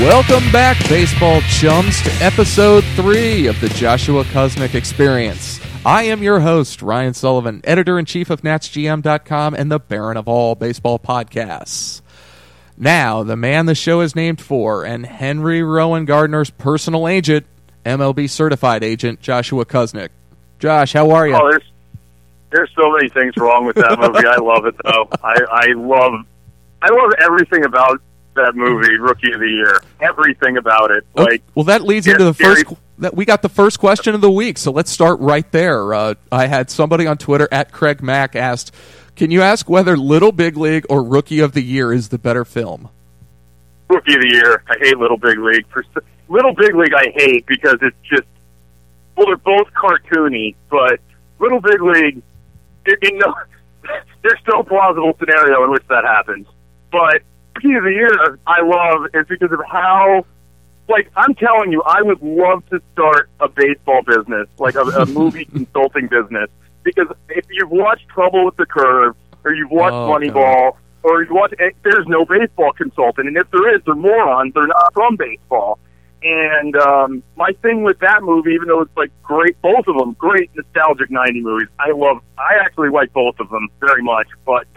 Welcome back, baseball chums, to episode 3 of the Joshua Koznick Experience. I am your host, Ryan Sullivan, editor-in-chief of NatsGM.com and the Baron of all baseball podcasts. Now, the man the show is named for, and Henry Rowan Gardner's personal agent, MLB certified agent, Joshua Koznick. Josh, how are you? Oh, there's so many things wrong with that movie. I love it, though. I love everything about that movie, Rookie of the Year. Everything about it. Like, well, that leads into the first. We got the first question of the week, so let's start right there. I had somebody on Twitter at Craig Mack asked, "Can you ask whether Little Big League or Rookie of the Year is the better film?" Rookie of the Year. I hate Little Big League. Little Big League I hate because it's just, well, they're both cartoony, but Little Big League, there's no plausible scenario in which that happens. But Rookie of the Year I love is because of how, like, I'm telling you, I would love to start a baseball business, like a movie consulting business, because if you've watched Trouble with the Curve, or you've watched Moneyball, or you've watched, there's no baseball consultant, and if there is, they're morons, they're not from baseball. And my thing with that movie, even though it's like great, both of them, great nostalgic 90 movies, I actually like both of them very much, but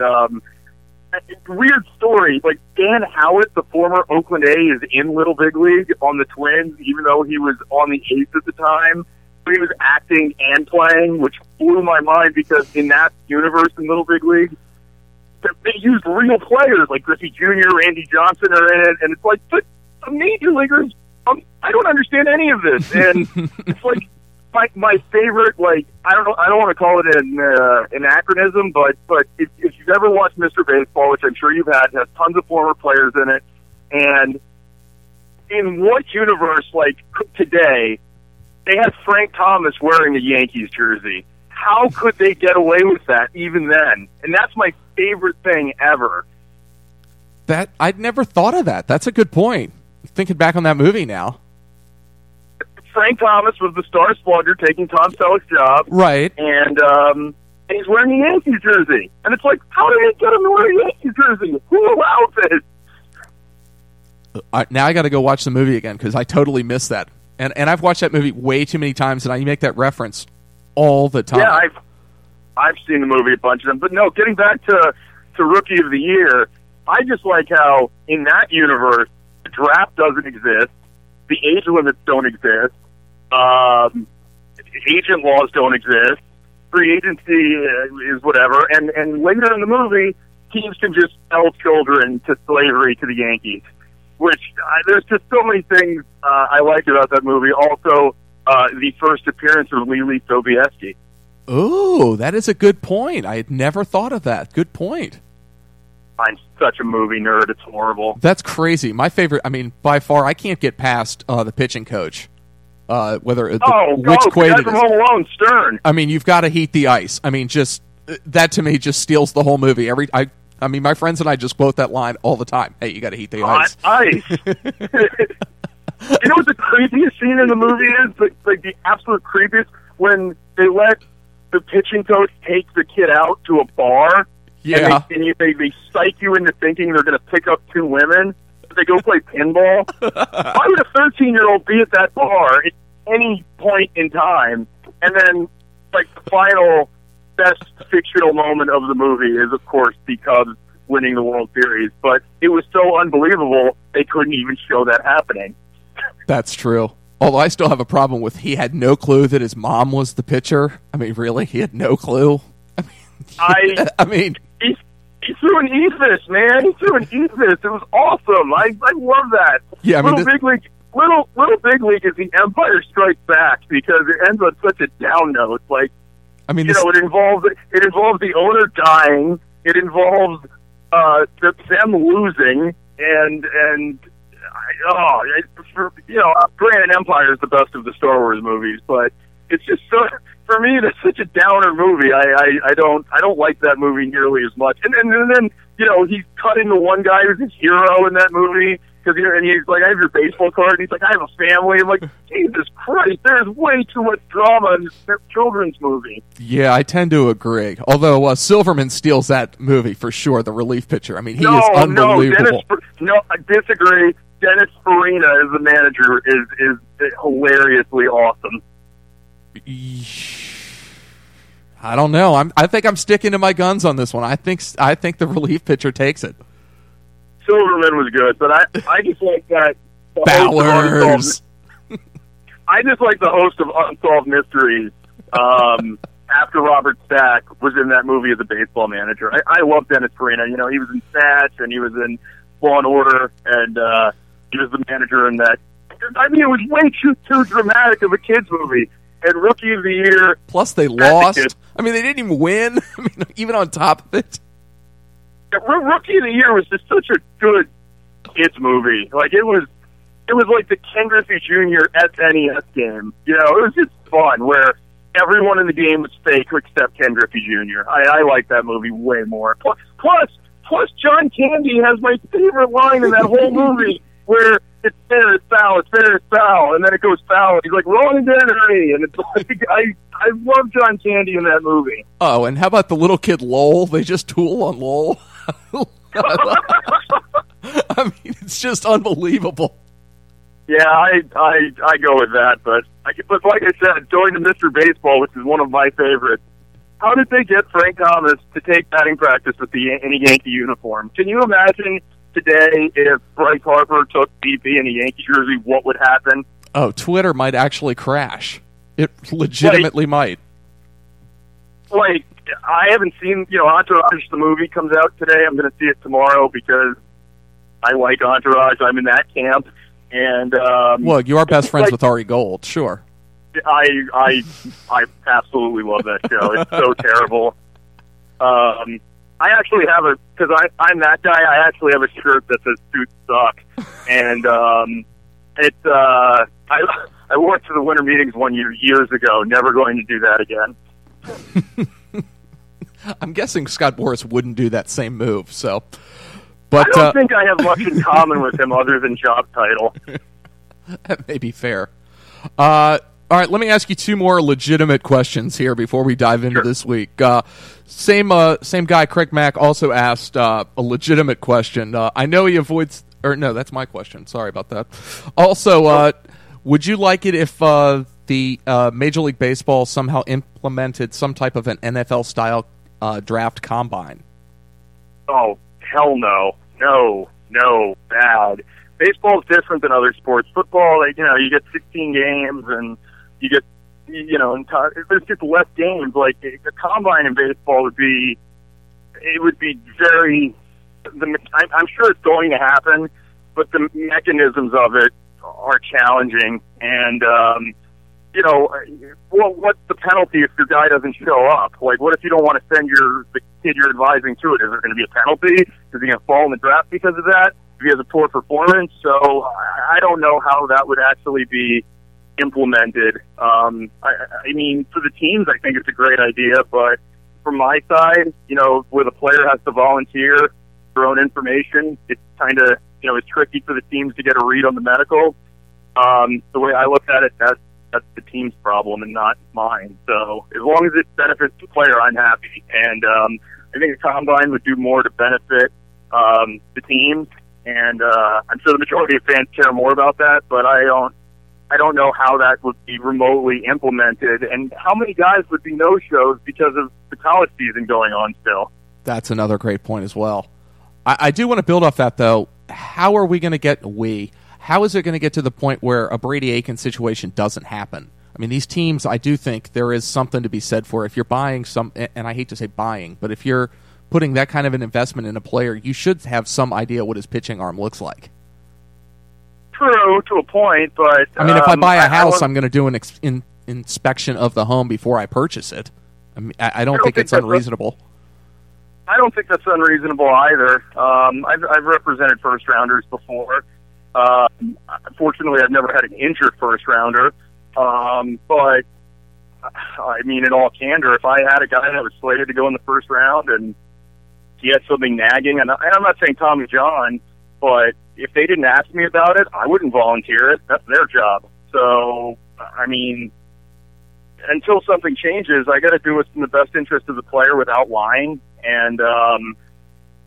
weird story, like Dan Howard, the former Oakland A, is in Little Big League on the Twins, even though he was on the A's at the time. He was acting and playing, which blew my mind because in that universe in Little Big League, they used real players like Griffey Jr., Randy Johnson are in it, and it's like, but the major leaguers, I don't understand any of this, and it's like my favorite, like, I don't want to call it an anachronism, but if you've ever watched Mr. Baseball, which I'm sure you've had, it has tons of former players in it, and in what universe, like today, they had Frank Thomas wearing a Yankees jersey. How could they get away with that even then? And that's my favorite thing ever. That I'd never thought of that. That's a good point. Thinking back on that movie now. Frank Thomas was the star slugger taking Tom Selleck's job. Right. And he's wearing a Yankees jersey. And it's like, how did they get him to wear a Yankees jersey? Who allows it? Now I got to go watch the movie again because I totally missed that. And I've watched that movie way too many times, and I make that reference all the time. Yeah, I've seen the movie a bunch of them. But no, getting back to Rookie of the Year, I just like how in that universe, the draft doesn't exist, the age limits don't exist, agent laws don't exist, free agency is whatever, and later in the movie, teams can just sell children to slavery to the Yankees, which there's just so many things I like about that movie. Also, the first appearance of Lily Sobieski. Oh, that is a good point. I had never thought of that. Good point. I'm such a movie nerd. It's horrible. That's crazy. My favorite, I mean, by far, I can't get past the pitching coach. Which Quaid it is. From Home Alone, Stern. I mean, you've got to heat the ice. I mean, just that to me just steals the whole movie. I mean, my friends and I just quote that line all the time. Hey, you got to heat the ice. Ice. You know what the creepiest scene in the movie is? Like the absolute creepiest, when they let the pitching coach take the kid out to a bar. Yeah. And they psych you into thinking they're going to pick up 2 women. They go play pinball. Why would a 13-year-old be at that bar at any point in time? And then, like, the final best fictional moment of the movie is, of course, the Cubs winning the World Series. But it was so unbelievable, they couldn't even show that happening. That's true. Although I still have a problem with he had no clue that his mom was the pitcher. I mean, really? He had no clue? I mean... He threw an ethos, man. He threw an ethos. It was awesome. I love that. Yeah, I mean, Little Big League is the Empire Strikes Back because it ends on such a down note. Like, I mean, it involves the owner dying. It involves them losing, granted, Empire is the best of the Star Wars movies, but it's just so. For me, that's such a downer movie. I don't like that movie nearly as much. And then he's cutting the one guy who's his hero in that movie because he's like, I have your baseball card. And he's like, I have a family. I'm like, Jesus Christ, there's way too much drama in this children's movie. Yeah, I tend to agree. Although Silverman steals that movie for sure. The relief pitcher. I mean, he is unbelievable. I disagree. Dennis Farina as the manager is hilariously awesome. I don't know. I think I'm sticking to my guns on this one. I think the relief pitcher takes it. Silverman was good, but I just like that. Bowers. I just like the host of Unsolved Mysteries. After Robert Stack was in that movie as a baseball manager, I love Dennis Farina. You know, he was in Snatch and he was in Law and Order, and he was the manager in that. I mean, it was way too dramatic of a kids movie. And Rookie of the Year. Plus, they lost. I mean, they didn't even win. I mean, even on top of it. Rookie of the Year was just such a good kids movie. Like it was like the Ken Griffey Jr. SNES game. You know, it was just fun where everyone in the game was fake except Ken Griffey Jr. I like that movie way more. Plus, John Candy has my favorite line in that whole movie where it's fair, it's foul, and then it goes foul, and he's like, wrong again, Ernie, and it's like, I love John Candy in that movie. Oh, and how about the little kid Lowell? They just tool on Lowell. I mean, it's just unbelievable. Yeah, I go with that, but like I said, going to Mr. Baseball, which is one of my favorites, how did they get Frank Thomas to take batting practice with in a Yankee uniform? Can you imagine today if Bryce Harper took BP in a Yankee jersey, what would happen? Oh, Twitter might actually crash. It legitimately might. Like, I haven't seen, Entourage, the movie comes out today. I'm going to see it tomorrow because I like Entourage. I'm in that camp. And well, you are best friends with Ari Gold, sure. I absolutely love that show. It's so terrible. I actually have because I'm that guy. I actually have a shirt that says "Suits Suck," and I wore it to the winter meetings years ago. Never going to do that again. I'm guessing Scott Boras wouldn't do that same move. So, but I don't think I have much in common with him other than job title. That may be fair. All right, let me ask you two more legitimate questions here before we dive into this week. Same guy, Craig Mack, also asked a legitimate question. I know he avoids, or no, that's my question. Sorry about that. Also, would you like it if the Major League Baseball somehow implemented some type of an NFL-style draft combine? Oh, hell no. No, bad. Baseball is different than other sports. Football, you get 16 games and you get, there's just less games. Like a combine in baseball would be very. I'm sure it's going to happen, but the mechanisms of it are challenging. And what's the penalty if your guy doesn't show up? Like, what if you don't want to send the kid you're advising to it? Is there going to be a penalty? Is he going to fall in the draft because of that? If he has a poor performance? So I don't know how that would actually be implemented. I mean, for the teams, I think it's a great idea, but from my side, where the player has to volunteer their own information, it's kind of, it's tricky for the teams to get a read on the medical. The way I look at it, that's the team's problem and not mine. So as long as it benefits the player, I'm happy. And I think the combine would do more to benefit the teams. And I'm sure the majority of fans care more about that, but I don't know how that would be remotely implemented, and how many guys would be no-shows because of the college season going on still. That's another great point as well. I do want to build off that, though. How are we going to get How is it going to get to the point where a Brady Aiken situation doesn't happen? I mean, these teams, I do think there is something to be said for if you're buying and I hate to say buying, but if you're putting that kind of an investment in a player, you should have some idea what his pitching arm looks like. True, to a point, but... I mean, if I buy a house, I'm going to do an inspection of the home before I purchase it. I mean, I don't think it's unreasonable. I don't think that's unreasonable either. I've represented first-rounders before. Unfortunately, I've never had an injured first-rounder. But, I mean, in all candor, if I had a guy that was slated to go in the first round and he had something nagging, and I'm not saying Tommy John, but if they didn't ask me about it, I wouldn't volunteer it. That's their job. So, I mean, until something changes, I got to do what's in the best interest of the player without lying. And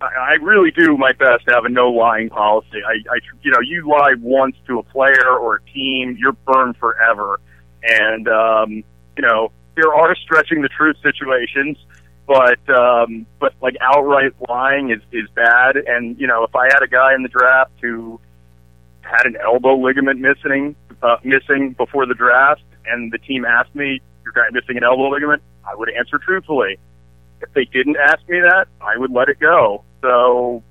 I really do my best to have a no lying policy. You lie once to a player or a team, you're burned forever. And there are stretching the truth situations, but like outright lying is bad. And if I had a guy in the draft who had an elbow ligament missing before the draft, and the team asked me, "Your guy missing an elbow ligament?" I would answer truthfully. If they didn't ask me that, I would let it go. So,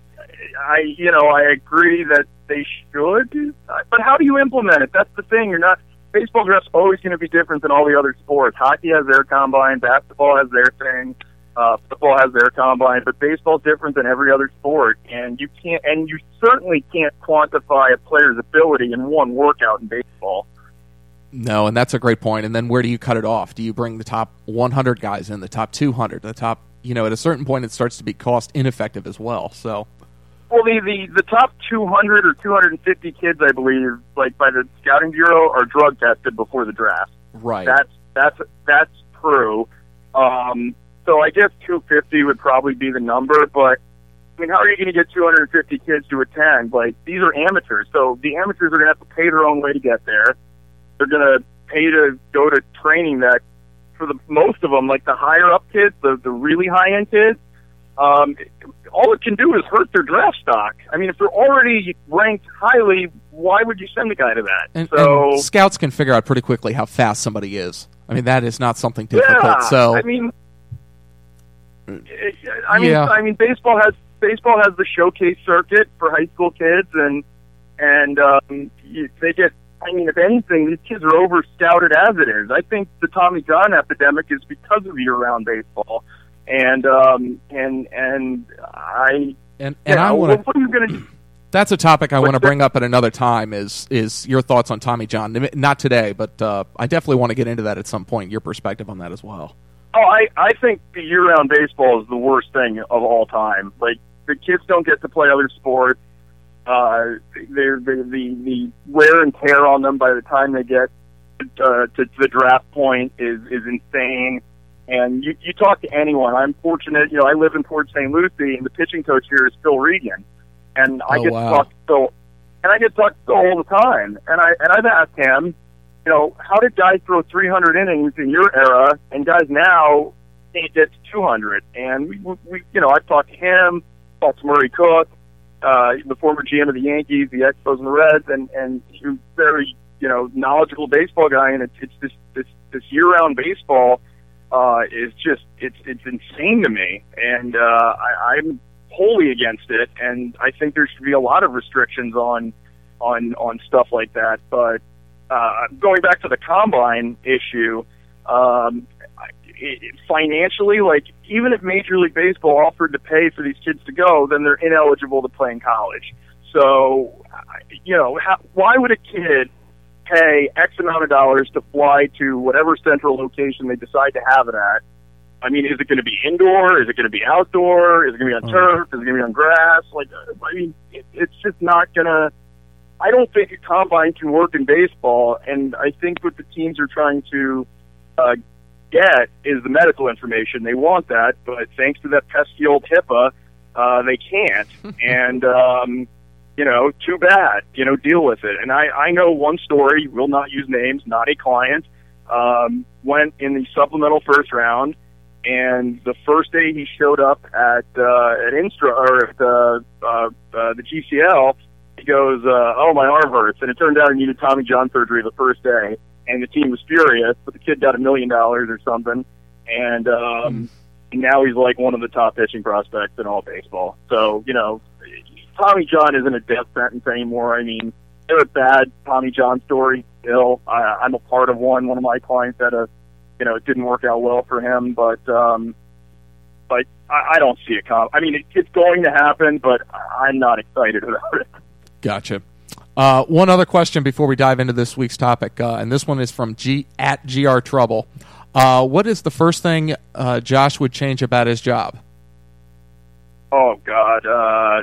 I agree that they should, but how do you implement it? That's the thing. Baseball draft's always going to be different than all the other sports. Hockey has their combine, basketball has their thing, football has their combine, but baseball's different than every other sport, and you certainly can't quantify a player's ability in one workout in baseball. No, and that's a great point. And then where do you cut it off? Do you bring the top 100 guys in, the top 200, the top, at a certain point it starts to be cost ineffective as well. So, well, the top 200 or 250 kids, I believe, like by the scouting bureau, are drug tested before the draft. Right. That's true. So I guess 250 would probably be the number, but how are you going to get 250 kids to attend? Like, these are amateurs, so the amateurs are going to have to pay their own way to get there. They're going to pay to go to training that, for the most of them, like the higher up kids, the really high end kids, all it can do is hurt their draft stock. I mean, if they're already ranked highly, why would you send a guy to that? And scouts can figure out pretty quickly how fast somebody is. I mean, that is not something difficult. Yeah, so I mean, baseball has the showcase circuit for high school kids, and they get. I mean, if anything, these kids are over-scouted as it is. I think the Tommy John epidemic is because of year-round baseball, and I want what are you going to do? That's a topic I want to bring up at another time. Is your thoughts on Tommy John? Not today, but I definitely want to get into that at some point. Your perspective on that as well. Oh, I think the year-round baseball is the worst thing of all time. Like, the kids don't get to play other sports. The wear and tear on them by the time they get to the draft point is insane. And you talk to anyone. I'm fortunate, I live in Port St. Lucie, and the pitching coach here is Phil Regan, and I get to talk to Phil, and I get to talk to Phil all the time. And I've asked him, how did guys throw 300 innings in your era, and guys now can't get to 200? And we I've talked to him, talked to Murray Cook, the former GM of the Yankees, the Expos, and the Reds, and he's a very knowledgeable baseball guy. And it's this year-round baseball is just it's insane to me, and I'm wholly against it. And I think there should be a lot of restrictions on stuff like that. But going back to the combine issue, financially, like, even if Major League Baseball offered to pay for these kids to go, then they're ineligible to play in college. So, why would a kid pay X amount of dollars to fly to whatever central location they decide to have it at? I mean, is it going to be indoor? Is it going to be outdoor? Is it going to be on turf? Is it going to be on grass? Like, I mean, it's just not going to... I don't think a combine can work in baseball, and I think what the teams are trying to get is the medical information. They want that, but thanks to that pesky old HIPAA, they can't. And, too bad. Deal with it. And I know one story, will not use names, not a client, went in the supplemental first round, and the first day he showed up at Instra, or at the GCL, he goes, my arm hurts. And it turned out he needed Tommy John surgery the first day. And the team was furious, but the kid got $1 million or something. And now he's like one of the top pitching prospects in all baseball. So, Tommy John isn't a death sentence anymore. I mean, there's a bad Tommy John story still. I'm a part of one. One of my clients had it didn't work out well for him. But I don't see it I mean, it's going to happen, but I'm not excited about it. Gotcha. One other question before we dive into this week's topic, and this one is from @GR Trouble. What is the first thing Josh would change about his job? Oh God,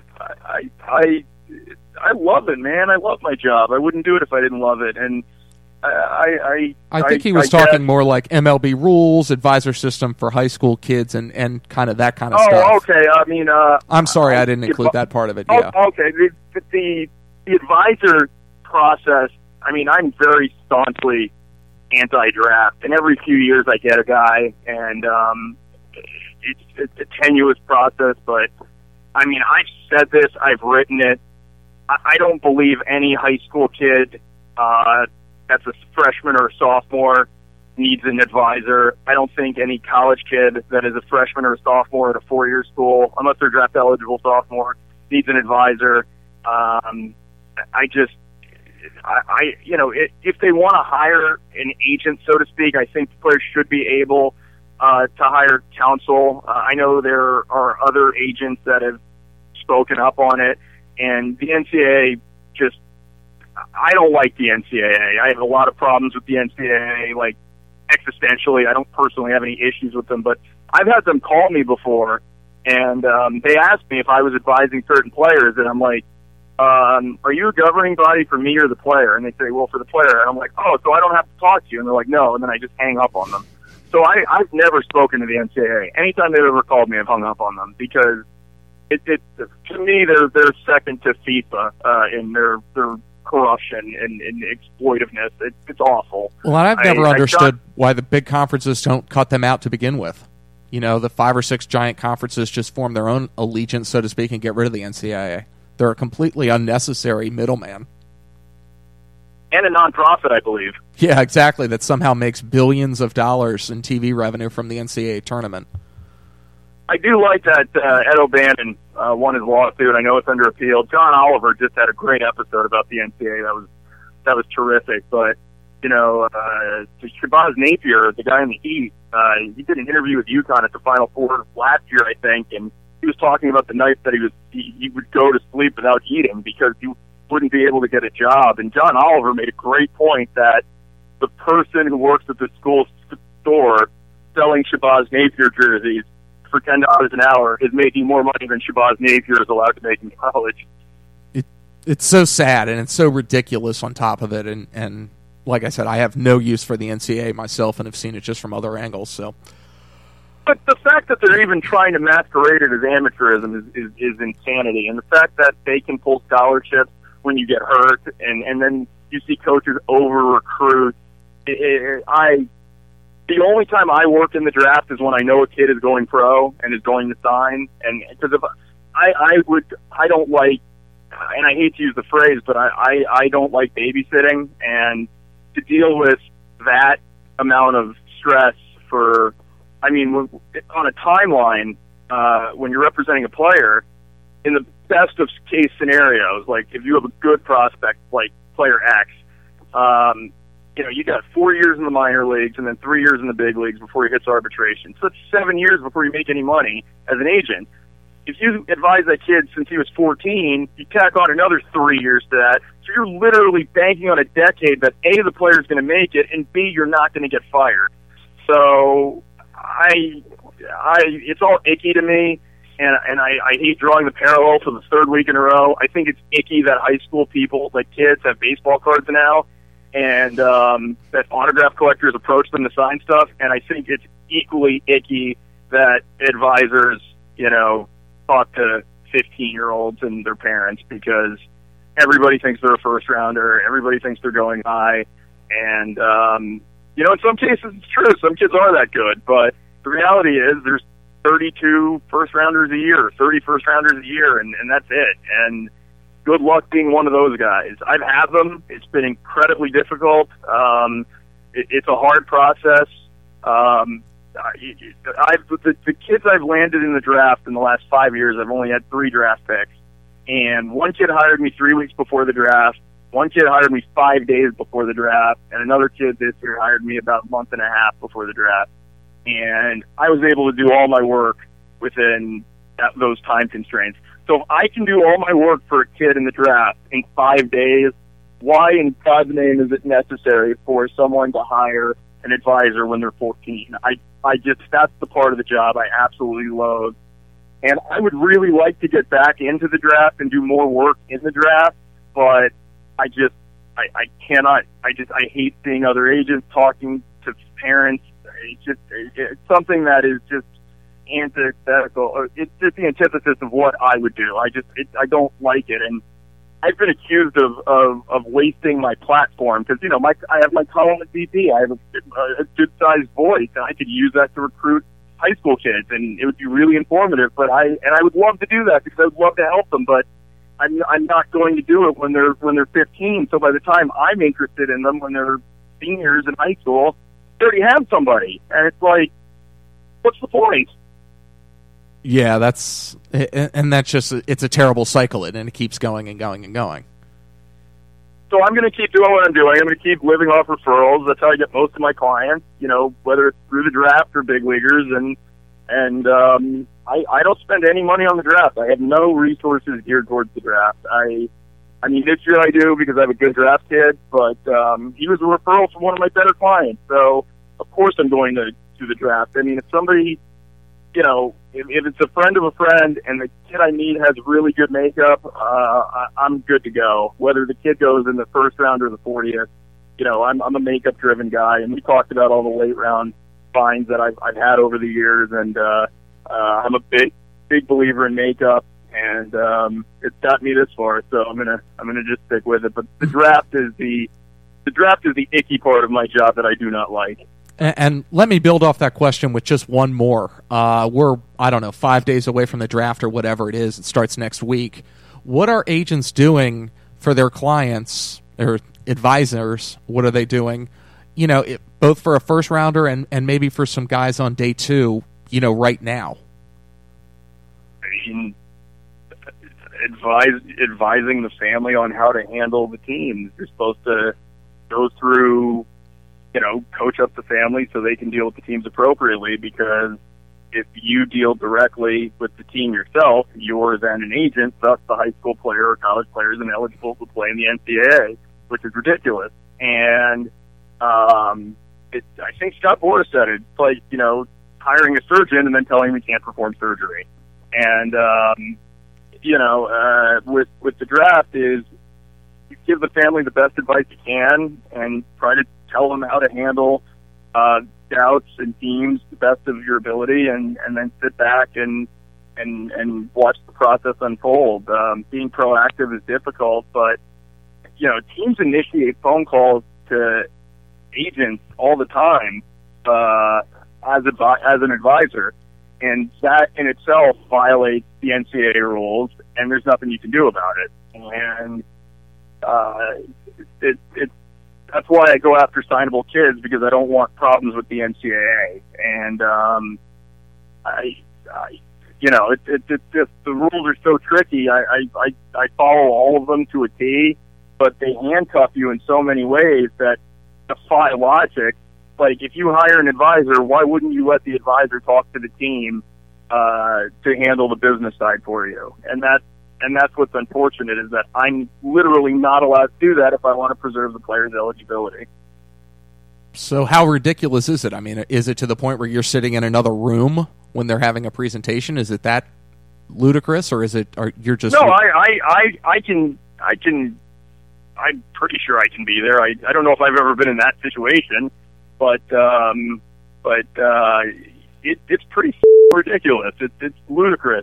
I love it, man. I love my job. I wouldn't do it if I didn't love it. And I think he was talking more like MLB rules, advisor system for high school kids, and kind of that kind of stuff. Oh, okay. I mean, I'm sorry, I didn't include that part of it. Yeah. Okay. The advisor process. I mean, I'm very staunchly anti-draft, and every few years I get a guy, and it's a tenuous process. But I mean, I've said this, I've written it. I don't believe any high school kid that's a freshman or a sophomore needs an advisor. I don't think any college kid that is a freshman or a sophomore at a four-year school, unless they're draft eligible sophomore, needs an advisor. If they want to hire an agent, so to speak, I think players should be able to hire counsel. I know there are other agents that have spoken up on it, and the NCAA I don't like the NCAA. I have a lot of problems with the NCAA, like existentially. I don't personally have any issues with them, but I've had them call me before, and they asked me if I was advising certain players, and I'm like, are you a governing body for me or the player? And they say, well, for the player. And I'm like, oh, so I don't have to talk to you? And they're like, no, and then I just hang up on them. So I've never spoken to the NCAA. Anytime they've ever called me, I've hung up on them because to me, they're second to FIFA in their corruption and exploitiveness. It's awful. Well, and I've never understood why the big conferences don't cut them out to begin with. You know, the 5 or 6 giant conferences just form their own allegiance, so to speak, and get rid of the NCAA. They're a completely unnecessary middleman. And a nonprofit, I believe. Yeah, exactly. That somehow makes billions of dollars in TV revenue from the NCAA tournament. I do like that Ed O'Bannon won his lawsuit. I know it's under appeal. John Oliver just had a great episode about the NCAA. That was terrific. But Shabazz Napier, the guy in the Heat, he did an interview with UConn at the Final Four last year, I think, and he was talking about the night that he would go to sleep without eating because he wouldn't be able to get a job. And John Oliver made a great point that the person who works at the school store selling Shabazz Napier jerseys for $10 an hour is making more money than Shabazz Napier is allowed to make in college. It's so sad, and it's so ridiculous on top of it. And like I said, I have no use for the NCAA myself and have seen it just from other angles. So, but the fact that they're even trying to masquerade it as amateurism is insanity. And the fact that they can pull scholarships when you get hurt and then you see coaches over-recruit. The only time I work in the draft is when I know a kid is going pro and is going to sign. And because if I don't like, and I hate to use the phrase, but I don't like babysitting, and to deal with that amount of stress on a timeline, when you're representing a player, in the best of case scenarios, like if you have a good prospect like player X, you got 4 years in the minor leagues and then 3 years in the big leagues before he hits arbitration. So it's 7 years before you make any money as an agent. If you advise that kid since he was 14, you tack on another 3 years to that. So you're literally banking on a decade that A, the player's going to make it, and B, you're not going to get fired. So it's all icky to me, and I hate drawing the parallel for the third week in a row. I think it's icky that high school people, like kids, have baseball cards now, and that autograph collectors approach them to sign stuff. And I think it's equally icky that advisors, talk to 15-year-olds and their parents, because everybody thinks they're a first rounder, everybody thinks they're going high, and in some cases it's true. Some kids are that good, but the reality is there's 32 first-rounders a year, 30 first-rounders a year, and that's it. And good luck being one of those guys. I've had them. It's been incredibly difficult. It's a hard process. The kids I've landed in the draft in the last 5 years, I've only had 3 draft picks. And one kid hired me 3 weeks before the draft. One kid hired me 5 days before the draft. And another kid this year hired me about a month and a half before the draft. And I was able to do all my work within those time constraints. So if I can do all my work for a kid in the draft in 5 days, why in God's name is it necessary for someone to hire an advisor when they're 14? That's the part of the job I absolutely loathe. And I would really like to get back into the draft and do more work in the draft, but I I cannot. I hate seeing other agents talking to parents. It's something that is just antithetical. It's just the antithesis of what I would do. I don't like it, and I've been accused of wasting my platform because I have my column at BP. I have a good sized voice, and I could use that to recruit high school kids, and it would be really informative. But I would love to do that because I would love to help them, but I'm not going to do it when they're 15. So by the time I'm interested in them when they're seniors in high school, they already have somebody, and it's like, what's the point? Yeah, that's just, it's a terrible cycle, and it keeps going and going and going. So I'm going to keep doing what I'm doing. I'm going to keep living off referrals. That's how I get most of my clients, whether it's through the draft or big leaguers. And I don't spend any money on the draft. I have no resources geared towards the draft. I mean, this year I do because I have a good draft kid, but he was a referral from one of my better clients. So, of course, I'm going to the draft. I mean, if somebody, if it's a friend of a friend and the kid I meet has really good makeup, I'm good to go. Whether the kid goes in the first round or the 40th, I'm a makeup-driven guy, and we talked about all the late-round finds that I've had over the years, and I'm a big believer in makeup, and it's got me this far, so I'm gonna just stick with it. But the draft is the icky part of my job that I do not like. And let me build off that question with just one more. We're, 5 days away from the draft or whatever it is. It starts next week. What are agents doing for their clients or advisors? What are they doing? Both for a first rounder and maybe for some guys on day two, right now. I mean, advising the family on how to handle the team. You're supposed to go through, coach up the family so they can deal with the teams appropriately, because if you deal directly with the team yourself, you're then an agent, thus the high school player or college player is ineligible to play in the NCAA, which is ridiculous. And I think Scott Boras said it. It's like, hiring a surgeon and then telling him he can't perform surgery. And, with the draft is you give the family the best advice you can and try to tell them how to handle doubts and teams the best of your ability, and then sit back and watch the process unfold. Being proactive is difficult, but teams initiate phone calls to agents all the time as an advisor, and that in itself violates the NCAA rules, and there's nothing you can do about it. And that's why I go after signable kids, because I don't want problems with the NCAA. And it's just the rules are so tricky. I follow all of them to a T, but they handcuff you in so many ways that defy logic. Like, if you hire an advisor, why wouldn't you let the advisor talk to the team to handle the business side for you? And that's what's unfortunate, is that I'm literally not allowed to do that if I want to preserve the player's eligibility. So how ridiculous is it? I mean, is it to the point where you're sitting in another room when they're having a presentation? Is it that ludicrous, or you're just... No, I can, I'm pretty sure I can be there. I don't know if I've ever been in that situation, but it's pretty ridiculous. It's ludicrous.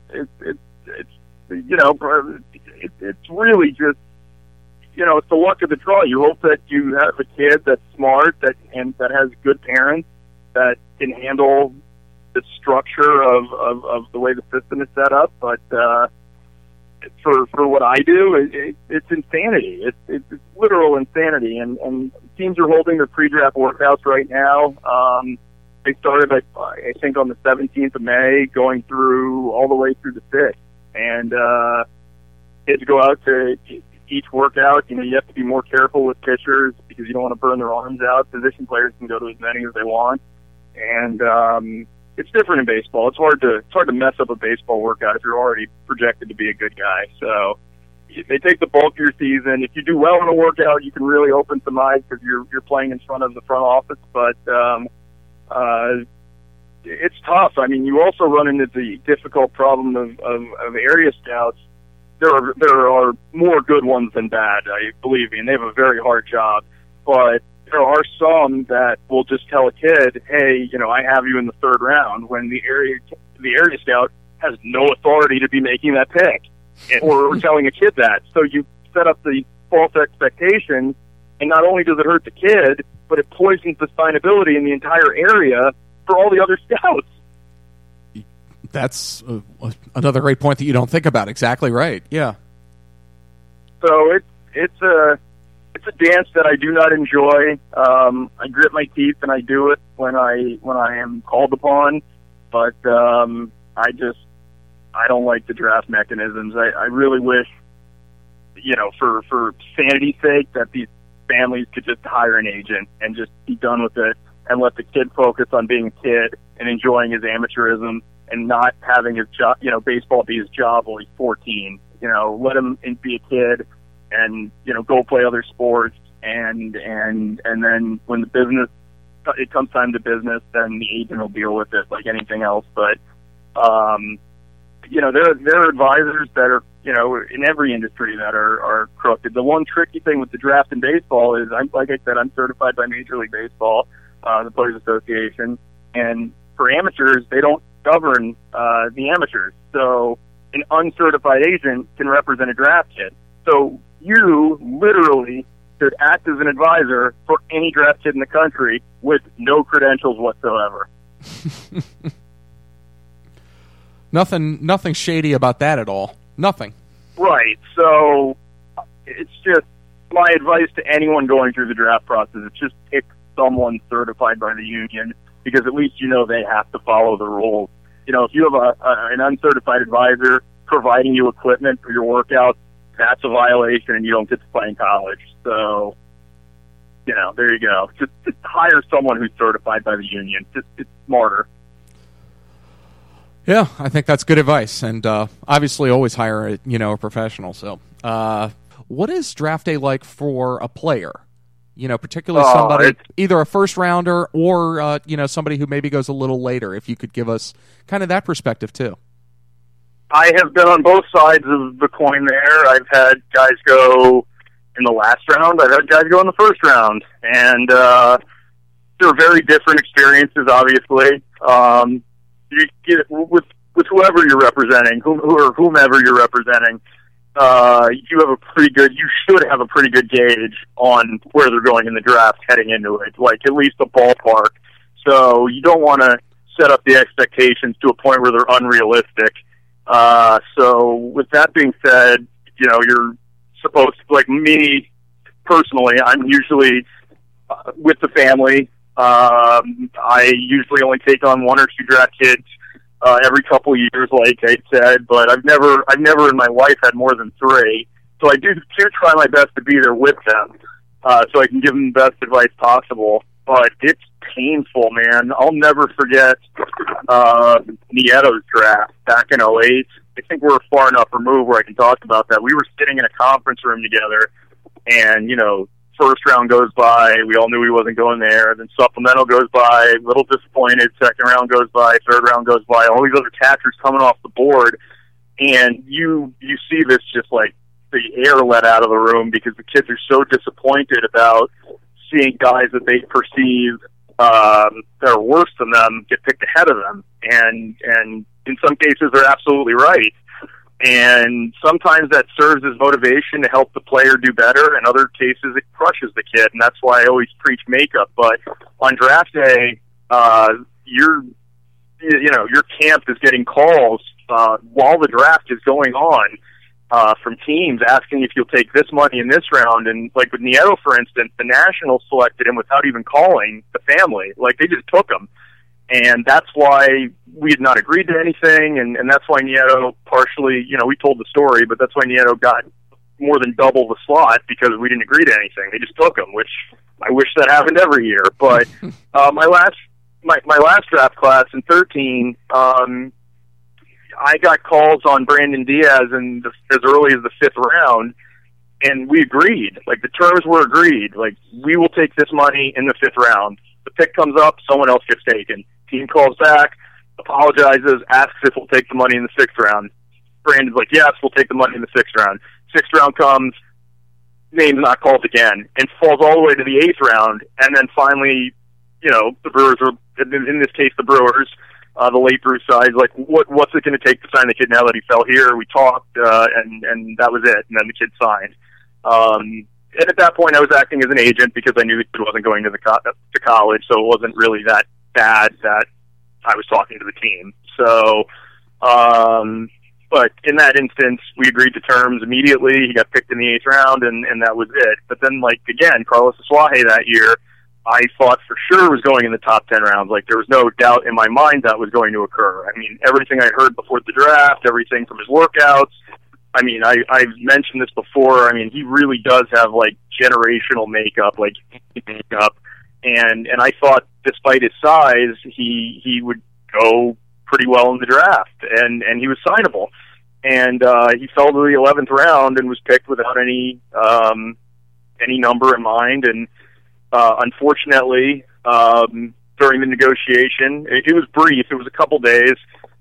It's really just, it's the luck of the draw. You hope that you have a kid that's smart, that has good parents, that can handle the structure of the way the system is set up. But for what I do, it's insanity. It's literal insanity. And teams are holding their pre-draft workouts right now. They started, I think, on the 17th of May, going through all the way through the 6th. And kids go out to each workout. You have to be more careful with pitchers because you don't want to burn their arms out. Position players can go to as many as they want. And it's different in baseball. It's hard to mess up a baseball workout if you're already projected to be a good guy. So they take the bulk of your season. If you do well in a workout, you can really open some eyes because you're playing in front of the front office. But it's tough. I mean, you also run into the difficult problem of area scouts there are more good ones than bad, I believe me, and they have a very hard job. But there are some that will just tell a kid, hey, I have you in the third round, when the area scout has no authority to be making that pick, or telling a kid that. So you set up the false expectations, and not only does it hurt the kid, but it poisons the signability in the entire area for all the other scouts. That's another great point that you don't think about. Exactly right. Yeah. So it's a dance that I do not enjoy. I grit my teeth and I do it when I am called upon, but I don't like the draft mechanisms. I really wish, for sanity's sake, that these families could just hire an agent and just be done with it and let the kid focus on being a kid and enjoying his amateurism and not having his job, baseball be his job while he's 14. Let him be a kid and, go play other sports and then when it comes time to business, then the agent will deal with it like anything else. But, there are advisors that are, in every industry that are crooked. The one tricky thing with the draft in baseball is, like I said, I'm certified by Major League Baseball, the Players Association, and for amateurs, they don't govern the amateurs. So an uncertified agent can represent a draft kid. So you literally could act as an advisor for any draft kid in the country with no credentials whatsoever. Nothing shady about that at all. Nothing. Right. So it's just my advice to anyone going through the draft process is just pick someone certified by the union, because at least they have to follow the rules. If you have an uncertified advisor providing you equipment for your workouts, that's a violation and you don't get to play in college. So, there you go. Just hire someone who's certified by the union. It's smarter. Yeah, I think that's good advice, and obviously always hire a professional. So, what is draft day like for a player? Particularly somebody, either a first rounder or somebody who maybe goes a little later. If you could give us kind of that perspective too. I have been on both sides of the coin there. I've had guys go in the last round. I've had guys go in the first round, and they're very different experiences. Obviously. You get with whoever you're representing, whomever you're representing, you should have a pretty good gauge on where they're going in the draft heading into it, like at least a ballpark. So you don't want to set up the expectations to a point where they're unrealistic. So with that being said, you're supposed to, like me personally, I'm usually with the family. I usually only take on one or two draft kids every couple of years, like I said, but I've never in my life had more than three. So I do try my best to be there with them, so I can give them the best advice possible. But it's painful, man. I'll never forget Nieto's draft back in 2008. I think we're far enough removed where I can talk about that. We were sitting in a conference room together, and first round goes by, we all knew he wasn't going there. Then supplemental goes by, a little disappointed. Second round goes by, third round goes by. All these other catchers coming off the board, and you see this just like the air let out of the room because the kids are so disappointed about seeing guys that they perceive that are worse than them get picked ahead of them, and in some cases they're absolutely right. And sometimes that serves as motivation to help the player do better. In other cases, it crushes the kid, and that's why I always preach makeup. But on draft day, your camp is getting calls while the draft is going on from teams asking if you'll take this money in this round. And like with Nieto, for instance, the Nationals selected him without even calling the family. Like they just took him. And that's why we had not agreed to anything, and that's why Nieto partially, we told the story, but that's why Nieto got more than double the slot, because we didn't agree to anything. They just took him, which I wish that happened every year. But my last draft class in 2013, I got calls on Brandon Diaz as early as the fifth round, and we agreed. Like, the terms were agreed. Like, we will take this money in the fifth round. The pick comes up, someone else gets taken. Team calls back, apologizes, asks if we'll take the money in the sixth round. Brandon's like, yes, we'll take the money in the 6th round. 6th round comes, name's not called again, and falls all the way to the 8th round, and then finally, the Brewers are, in this case, the Brewers, the late Bruce side, like, what's it going to take to sign the kid now that he fell here? We talked, and that was it, and then the kid signed. And at that point, I was acting as an agent because I knew the kid wasn't going to college, so it wasn't really that bad that I was talking to the team. So, but in that instance, we agreed to terms immediately. He got picked in the 8th round, and that was it. But then, again, Carlos Asuaje that year, I thought for sure was going in the top 10 rounds. Like, there was no doubt in my mind that was going to occur. I mean, everything I heard before the draft, everything from his workouts. I mean, I've mentioned this before. I mean, he really does have, generational makeup, and I thought, despite his size, he would go pretty well in the draft, and he was signable. And he fell to the 11th round and was picked without any number in mind, and unfortunately, during the negotiation, it was brief. It was a couple days,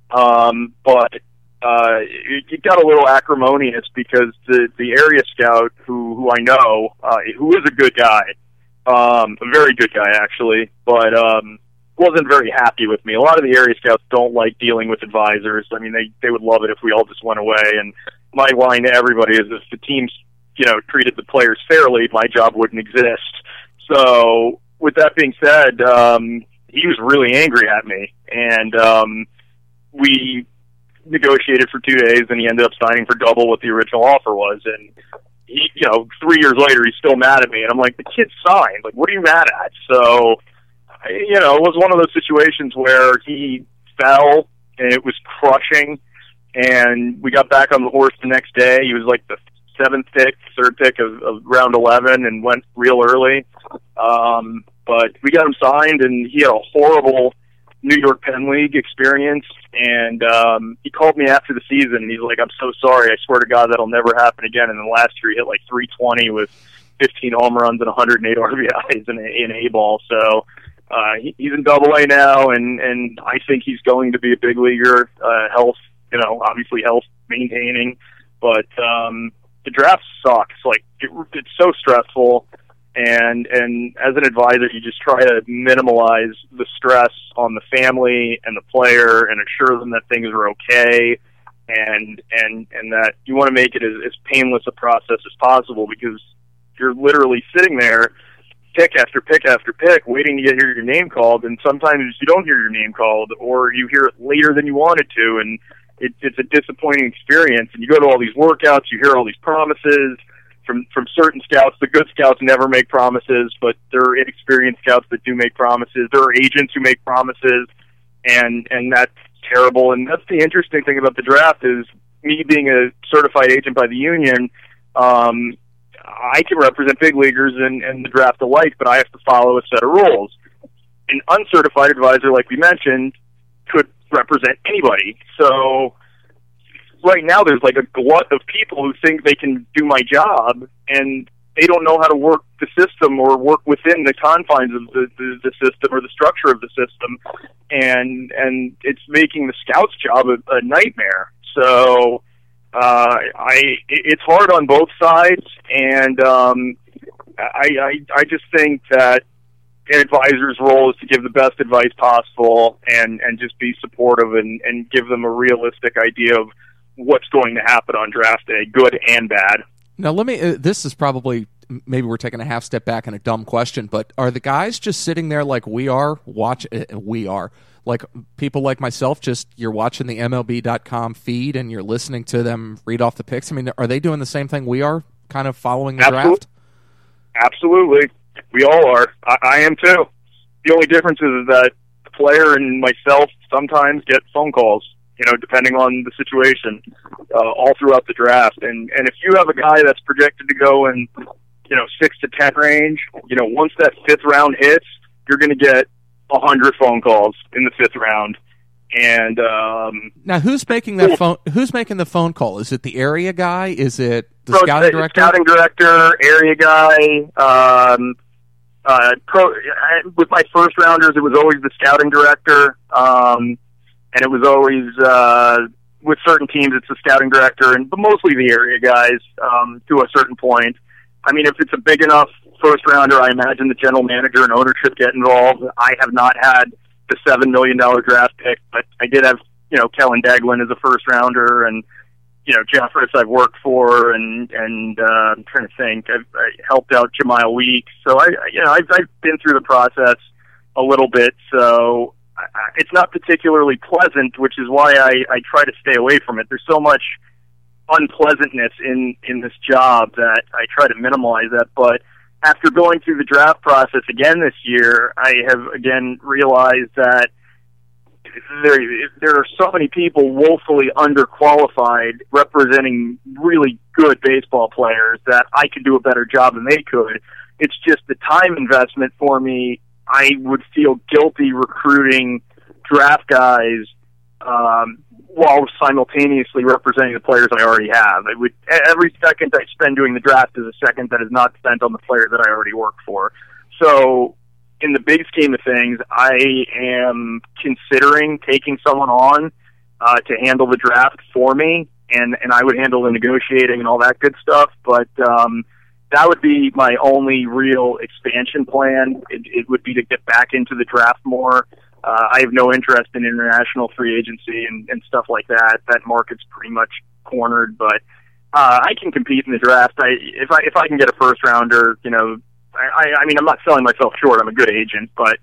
but it got a little acrimonious because the area scout who I know, who is a good guy, a very good guy actually, but wasn't very happy with me. A lot of the area scouts don't like dealing with advisors. I mean, they would love it if we all just went away. And my line to everybody is, if the teams treated the players fairly, my job wouldn't exist. So with that being said, he was really angry at me, and we negotiated for 2 days, and he ended up signing for double what the original offer was. And he, 3 years later, he's still mad at me, and I'm like, the kid signed. Like, what are you mad at? So, it was one of those situations where he fell, and it was crushing, and we got back on the horse the next day. He was like the 7th pick, 3rd pick of round 11, and went real early. But we got him signed, and he had a horrible New York Penn League experience, and he called me after the season, and he's like, I'm so sorry, I swear to God that'll never happen again. And then last year he hit 320 with 15 home runs and 108 RBIs in A-ball. So he's in Double-A now, and I think he's going to be a big leaguer. Health, obviously health maintaining, but the draft sucks. It's so stressful. And as an advisor, you just try to minimize the stress on the family and the player, and assure them that things are okay, and that you want to make it as painless a process as possible, because you're literally sitting there, pick after pick after pick, waiting to hear your name called, and sometimes you don't hear your name called, or you hear it later than you wanted to, and it's a disappointing experience. And you go to all these workouts, you hear all these promises from certain scouts. The good scouts never make promises, but there are inexperienced scouts that do make promises. There are agents who make promises, and that's terrible. And that's the interesting thing about the draft, is me being a certified agent by the union, I can represent big leaguers and the draft alike, but I have to follow a set of rules. An uncertified advisor, like we mentioned, could represent anybody. So right now there's a glut of people who think they can do my job, and they don't know how to work the system or work within the confines of the system or the structure of the system, and it's making the scout's job a nightmare. So it's hard on both sides, and I just think that an advisor's role is to give the best advice possible, and just be supportive, and give them a realistic idea of what's going to happen on draft day, good and bad. Now, let me. This is probably, maybe we're taking a half step back and a dumb question, but are the guys just sitting there like we are? Like people like myself, just you're watching the MLB.com feed and you're listening to them read off the picks? I mean, are they doing the same thing we are, kind of following the draft? Absolutely. We all are. I am too. The only difference is that the player and myself sometimes get phone calls, depending on the situation, all throughout the draft. And if you have a guy that's projected to go in, 6 to 10 range, once that 5th round hits, you're going to get 100 phone calls in the 5th round. And now, who's making that phone? Who's making the phone call? Is it the area guy? Is it the scouting director? Scouting director, area guy. With my first rounders, it was always the scouting director, and it was always with certain teams, it's the scouting director, but mostly the area guys to a certain point. I mean, if it's a big enough first rounder, I imagine the general manager and ownership get involved. I have not had the $7 million draft pick, but I did have, Kellen Deglin as a first rounder, and, Jeffress I've worked for, and I'm trying to think. I helped out Jamile Weeks. So I've been through the process a little bit. So it's not particularly pleasant, which is why I try to stay away from it. There's so much unpleasantness in this job that I try to minimize that. But after going through the draft process again this year, I have again realized that there are so many people woefully underqualified representing really good baseball players that I could do a better job than they could. It's just the time investment for me. I would feel guilty recruiting draft guys while simultaneously representing the players I already have. Every second I spend doing the draft is a second that is not spent on the player that I already work for. So in the big scheme of things, I am considering taking someone on to handle the draft for me, and I would handle the negotiating and all that good stuff. But that would be my only real expansion plan. It would be to get back into the draft more. I have no interest in international free agency and stuff like that. That market's pretty much cornered, but I can compete in the draft. If I can get a first rounder, I mean, I'm not selling myself short. I'm a good agent, but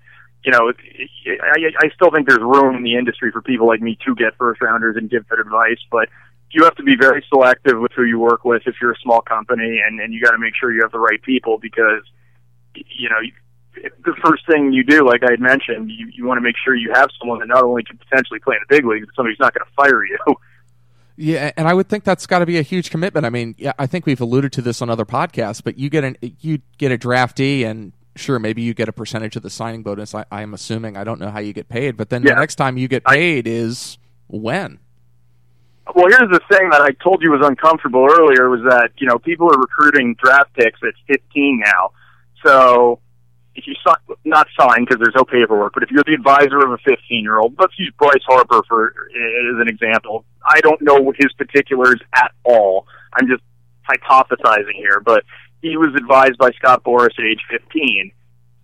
I still think there's room in the industry for people like me to get first rounders and give good advice. But you have to be very selective with who you work with if you're a small company, and you got to make sure you have the right people, because the first thing you do, like I had mentioned, you want to make sure you have someone that not only can potentially play in the big leagues, but somebody who's not going to fire you. Yeah, and I would think that's got to be a huge commitment. I mean, yeah, I think we've alluded to this on other podcasts, but you get a draftee, and sure, maybe you get a percentage of the signing bonus. I'm assuming. I don't know how you get paid, but then the next time you get paid is when? Well, here's the thing that I told you was uncomfortable earlier, was that people are recruiting draft picks at 15 now. So if you not sign because there's no paperwork, but if you're the advisor of a 15-year-old, let's use Bryce Harper as an example. I don't know his particulars at all. I'm just hypothesizing here, but he was advised by Scott Boras at age 15.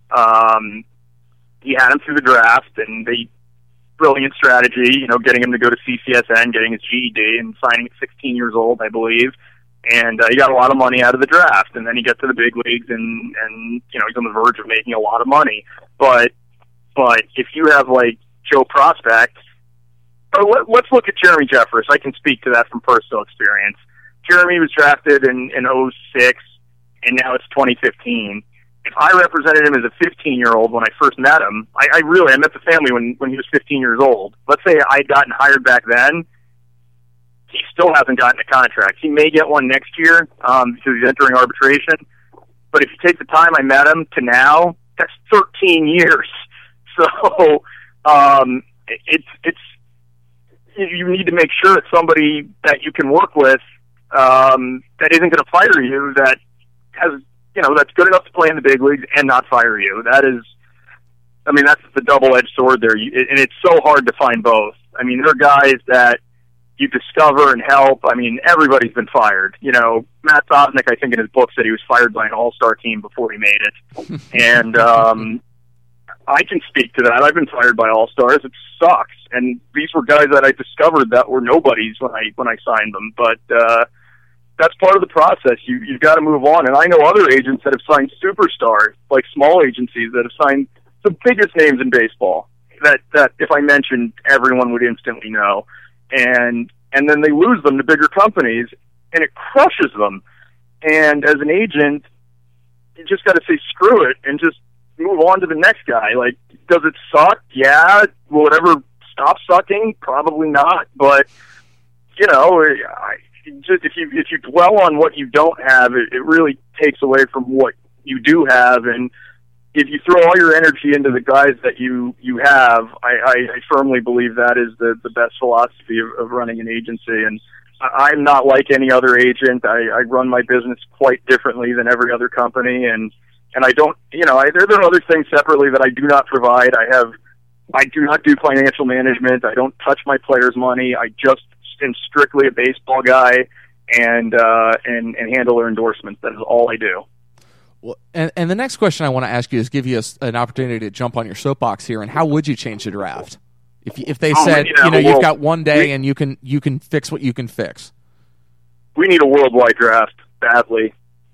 He had him through the draft, and brilliant strategy, getting him to go to CCSN, getting his GED, and signing at 16 years old, I believe. And he got a lot of money out of the draft, and then he got to the big leagues, and he's on the verge of making a lot of money. But if you have like Joe Prospect, or let's look at Jeremy Jeffress. I can speak to that from personal experience. Jeremy was drafted in 2006, and now it's 2015. If I represented him as a 15-year-old when I first met him, I met the family when he was 15 years old. Let's say I'd gotten hired back then. He still hasn't gotten a contract. He may get one next year because he's entering arbitration. But if you take the time I met him to now, that's 13 years. So it's you need to make sure it's somebody that you can work with that isn't going to fire you, that has that's good enough to play in the big leagues and not fire you. That's the double-edged sword there, and it's so hard to find both. I mean, there are guys that you discover and help. I mean, everybody's been fired. Matt Sosnick, I think in his book, said he was fired by an all-star team before he made it. And I can speak to that. I've been fired by all-stars. It sucks. And these were guys that I discovered that were nobodies when I signed them. But that's part of the process. You've got to move on. And I know other agents that have signed superstars, like small agencies that have signed the biggest names in baseball, that if I mentioned, everyone would instantly know. And then they lose them to bigger companies, and it crushes them. And as an agent, you just got to say screw it and just move on to the next guy. Like, does it suck? Yeah. Will it ever stop sucking? Probably not. But if you dwell on what you don't have, it really takes away from what you do have. And if you throw all your energy into the guys that you have, I firmly believe that is the best philosophy of running an agency. And I'm not like any other agent. I run my business quite differently than every other company, and I don't, there are other things separately that I do not provide. I do not do financial management. I don't touch my players' money. I just am strictly a baseball guy and handle their endorsements. That is all I do. Well, and the next question I want to ask you is give you an opportunity to jump on your soapbox here. And how would you change the draft if they said you've got one day and you can fix what you can fix? We need a worldwide draft badly.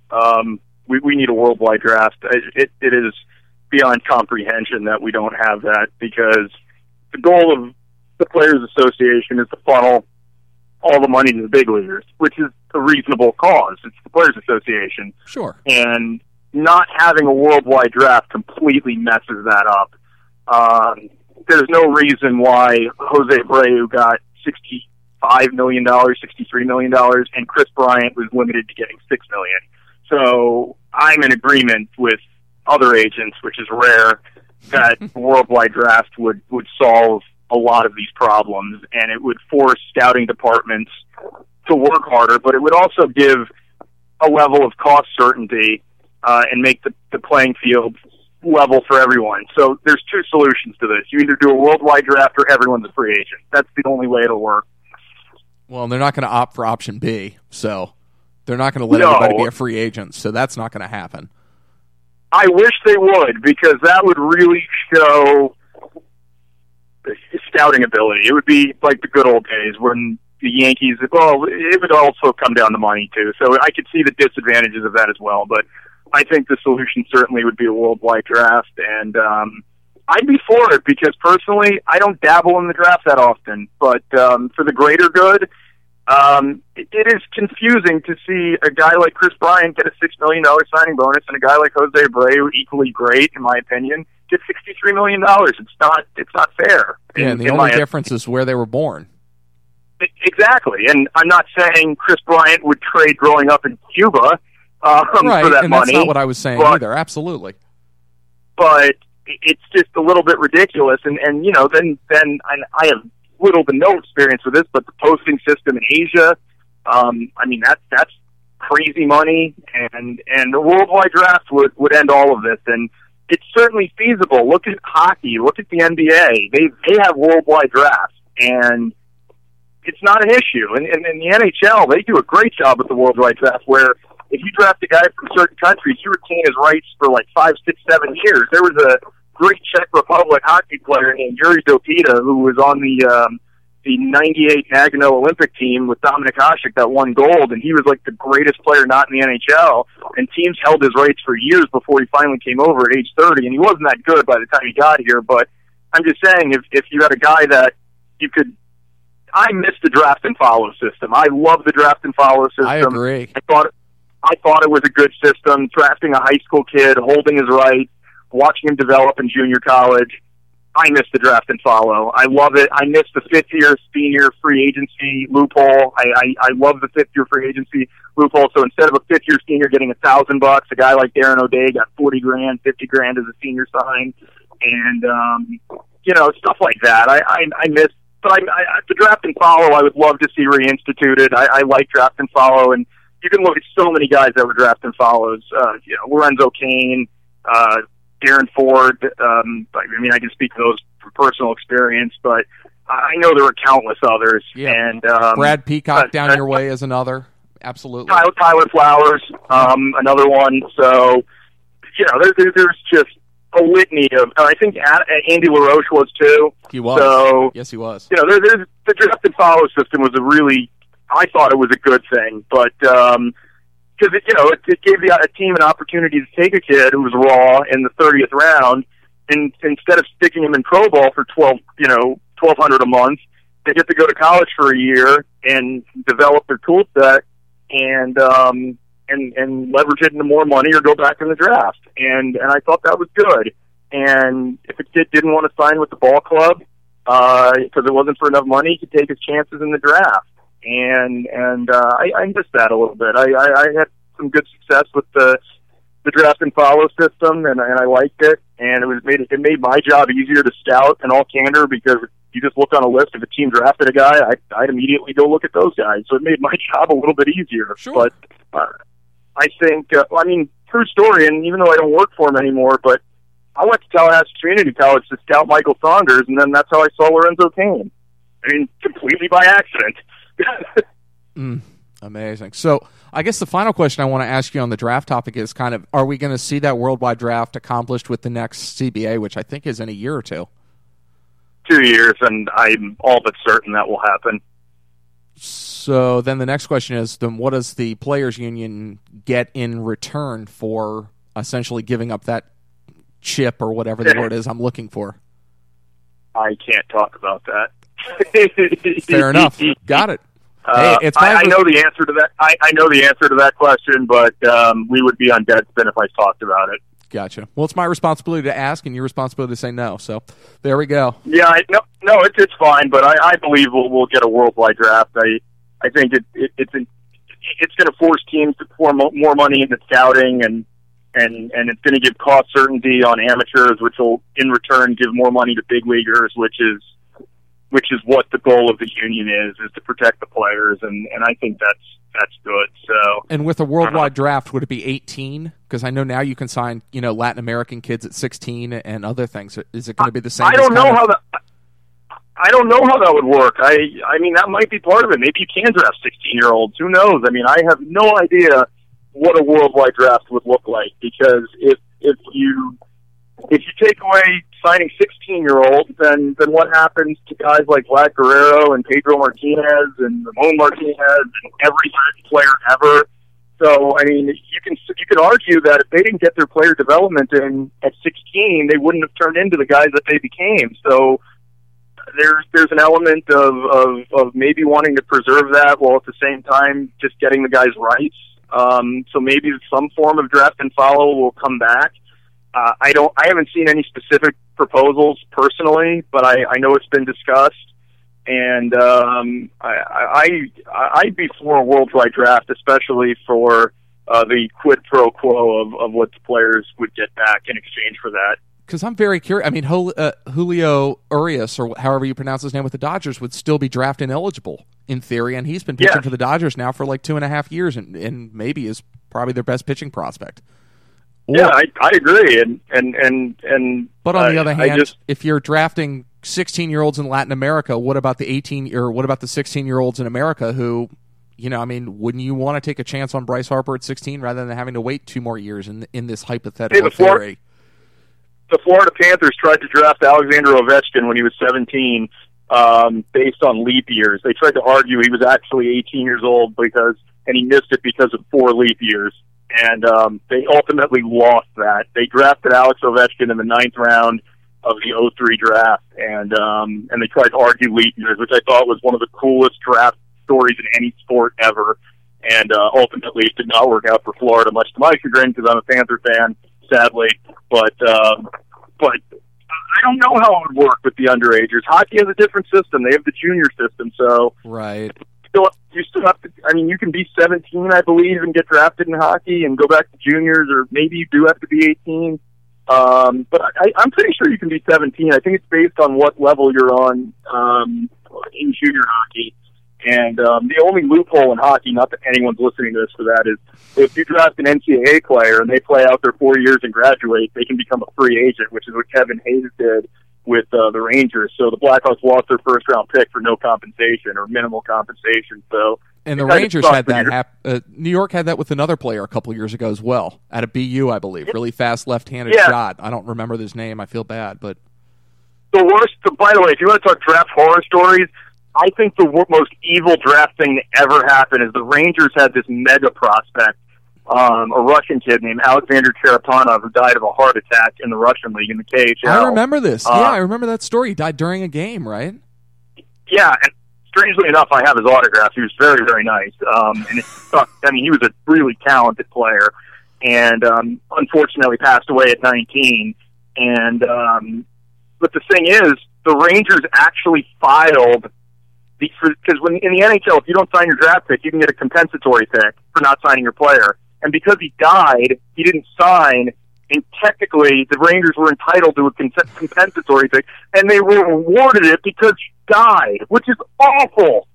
We need a worldwide draft. It is beyond comprehension that we don't have that, because the goal of the Players Association is to funnel all the money to the big leaguers, which is a reasonable cause. It's the Players Association. Sure. And not having a worldwide draft completely messes that up. There's no reason why Jose Abreu got $65 million, $63 million, and Chris Bryant was limited to getting $6 million. So I'm in agreement with other agents, which is rare, that a worldwide draft would solve a lot of these problems, and it would force scouting departments to work harder, but it would also give a level of cost certainty and make the playing field level for everyone. So there's two solutions to this. You either do a worldwide draft or everyone's a free agent. That's the only way it'll work. Well, they're not going to opt for option B, so they're not going to let everybody be a free agent, so that's not going to happen. I wish they would, because that would really show scouting ability. It would be like the good old days when the Yankees, well, it would also come down to money too. So I could see the disadvantages of that as well, but I think the solution certainly would be a worldwide draft, and I'd be for it, because personally I don't dabble in the draft that often, but for the greater good, it is confusing to see a guy like Chris Bryant get a $6 million signing bonus and a guy like Jose Abreu, equally great in my opinion, get $63 million. It's not fair. Yeah, and the only difference is where they were born. Exactly, and I'm not saying Chris Bryant would trade growing up in Cuba right, for that and money. That's not what I was saying either. Absolutely, but it's just a little bit ridiculous. And then I have little to no experience with this, but the posting system in Asia, that's crazy money, and the worldwide draft would end all of this, and it's certainly feasible. Look at hockey, look at the NBA. They have worldwide drafts, and it's not an issue. And in the NHL, they do a great job with the worldwide draft, where if you draft a guy from certain countries, you retain his rights for like 5, 6, 7 years. There was a great Czech Republic hockey player named Yuri Dopita who was on the 98 Nagano Olympic team with Dominik Hasek that won gold, and he was like the greatest player not in the NHL, and teams held his rights for years before he finally came over at age 30, and he wasn't that good by the time he got here. But I'm just saying, if you had a guy that you could, I miss the draft and follow system. I love the draft and follow system. I agree. I thought it was a good system, drafting a high school kid, holding his rights, watching him develop in junior college. I miss the draft and follow. I love it. I miss the fifth-year senior free agency loophole. I love the fifth-year free agency loophole. So instead of a fifth-year senior getting $1,000, a guy like Darren O'Day got $40,000, $50,000 as a senior sign, and stuff like that. I miss. But the draft and follow, I would love to see reinstituted. I like draft and follow, and you can look at so many guys that were draft and follows. Lorenzo Cain, Darren Ford. I can speak to those from personal experience, but I know there were countless others. Yeah. And Brad Peacock down your way is another. Absolutely. Tyler Flowers, another one. So, there's just a litany of. I think Andy LaRoche was too. He was. So, yes, he was. The draft and follow system was I thought it was a good thing, but because it gave a team an opportunity to take a kid who was raw in the 30th round, and instead of sticking him in pro ball for $1,200 a month, they get to go to college for a year and develop their tool set and leverage it into more money or go back in the draft. And I thought that was good. And if a kid didn't want to sign with the ball club because it wasn't for enough money, he could take his chances in the draft. And I missed that a little bit. I had some good success with the draft and follow system, and I liked it. And it made my job easier to scout in all candor, because you just look on a list. If a team drafted a guy, I'd immediately go look at those guys. So it made my job a little bit easier. Sure. But I think, true story, and even though I don't work for him anymore, but I went to Tallahassee Community College to scout Michael Saunders, and then that's how I saw Lorenzo Cain. Completely by accident. Amazing. So I guess the final question I want to ask you on the draft topic is kind of, are we going to see that worldwide draft accomplished with the next CBA, which I think is in a year or two? 2 years, and I'm all but certain that will happen. So then the next question is, then what does the Players Union get in return for essentially giving up that chip or whatever the word is I'm looking for? I can't talk about that. Fair enough. Got it. Hey, it's I know the answer to that. I know the answer to that question, but we would be on Deadspin if I talked about it. Gotcha. Well, it's my responsibility to ask and your responsibility to say no. So there we go. Yeah, it's fine, but I believe we'll get a worldwide draft. I think it's going to force teams to pour more money into scouting, and it's going to give cost certainty on amateurs, which will in return give more money to big leaguers, which is what the goal of the union is to protect the players, and I think that's good. So, and with a worldwide draft, would it be 18? Because I know now you can sign, Latin American kids at 16 and other things. Is it going to be the same? I don't know how that would work. I mean, that might be part of it. Maybe you can draft 16-year-olds. Who knows? I mean, I have no idea what a worldwide draft would look like, because if you take away signing 16-year-olds, then what happens to guys like Vlad Guerrero and Pedro Martinez and Ramon Martinez and every player ever? So, I mean, you can argue that if they didn't get their player development in at 16, they wouldn't have turned into the guys that they became. So there's an element of maybe wanting to preserve that while at the same time just getting the guys' rights. So maybe some form of draft and follow will come back. I haven't seen any specific proposals personally, but I know it's been discussed, and I'd be for a worldwide draft, especially for the quid pro quo of what the players would get back in exchange for that. Because I'm very curious. I mean, Julio Urias, or however you pronounce his name with the Dodgers, would still be draft ineligible in theory, and he's been pitching for the Dodgers now for like 2.5 years, and maybe is probably their best pitching prospect. Yeah, I agree, and but on the other hand, if you're drafting 16-year-olds in Latin America, what about the 16-year-olds in America who, wouldn't you want to take a chance on Bryce Harper at 16 rather than having to wait 2 more years in this hypothetical theory? The Florida Panthers tried to draft Alexander Ovechkin when he was 17, based on leap years. They tried to argue he was actually 18 years old and he missed it because of 4 leap years. And they ultimately lost that. They drafted Alex Ovechkin in the 9th round of the 2003 draft, and they tried to argue leap years, which I thought was one of the coolest draft stories in any sport ever. And ultimately, it did not work out for Florida, much to my chagrin, because I'm a Panther fan, sadly. But I don't know how it would work with the underagers. Hockey has a different system. They have the junior system, so right. You still have to. I mean, you can be 17, I believe, and get drafted in hockey and go back to juniors, or maybe you do have to be 18. But I'm pretty sure you can be 17. I think it's based on what level you're on in junior hockey. And the only loophole in hockey, not that anyone's listening to this for that, is if you draft an NCAA player and they play out their 4 years and graduate, they can become a free agent, which is what Kevin Hayes did with the Rangers. So the Blackhawks lost their first-round pick for no compensation or minimal compensation. So, and the Rangers had that. New York had that with another player a couple years ago as well, at a BU, I believe. Really fast left-handed shot. I don't remember his name. I feel bad, but the worst. By the way, if you want to talk draft horror stories, I think the most evil draft thing that ever happened is the Rangers had this mega prospect, a Russian kid named Alexander Cherepanov, who died of a heart attack in the Russian league in the KHL. I remember this. I remember that story. He died during a game, right? Yeah, and strangely enough, I have his autograph. He was very, very nice. And it sucked. I mean, he was a really talented player, and unfortunately passed away at 19. And but the thing is, the Rangers actually filed. Because when in the NHL, if you don't sign your draft pick, you can get a compensatory pick for not signing your player. And because he died, he didn't sign, and technically the Rangers were entitled to a compensatory pick, and they were awarded it because he died, which is awful.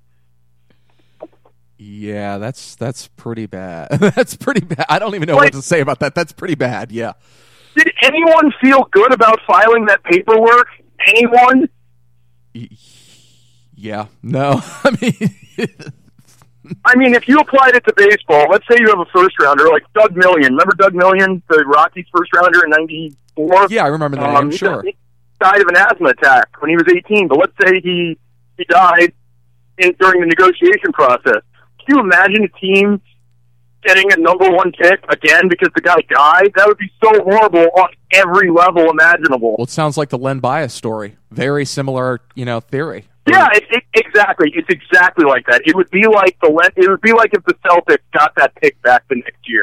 Yeah, that's pretty bad. That's pretty bad. I don't even know what to say about that. That's pretty bad, yeah. Did anyone feel good about filing that paperwork? Anyone? Yeah, no. I mean, I mean, if you applied it to baseball, let's say you have a first rounder like Doug Million. Remember Doug Million, the Rockies first rounder in '94? Yeah, I remember the name. Sure. He died of an asthma attack when he was 18. But let's say he died during the negotiation process. Can you imagine a team getting a number one pick again because the guy died? That would be so horrible on every level imaginable. Well, it sounds like the Len Bias story. Very similar, theory. Yeah, exactly. It's exactly like that. It would be like if the Celtics got that pick back the next year.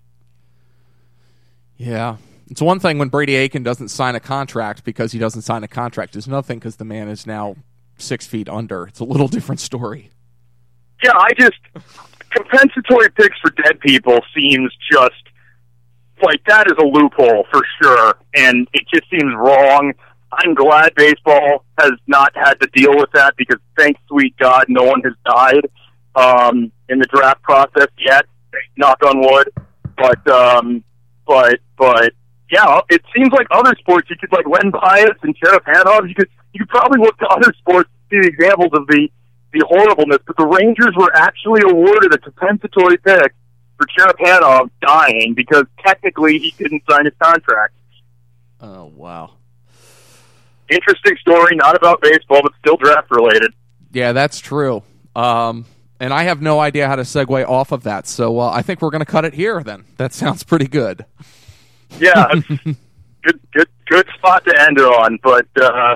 Yeah. It's one thing when Brady Aiken doesn't sign a contract because he doesn't sign a contract. It's another thing because the man is now 6 feet under. It's a little different story. Yeah, compensatory picks for dead people seems just like that is a loophole for sure, and it just seems wrong. I'm glad baseball has not had to deal with that because, thank sweet God, no one has died in the draft process yet. Knock on wood. But yeah, it seems like other sports you could like Len Bias and Sheriff Hanov. You could probably look to other sports to see examples of the horribleness. But the Rangers were actually awarded a compensatory pick for Sheriff Hanov dying because technically he didn't sign his contract. Oh wow. Interesting story, not about baseball, but still draft-related. Yeah, that's true. And I have no idea how to segue off of that, so I think we're going to cut it here then. That sounds pretty good. Yeah, good spot to end it on. But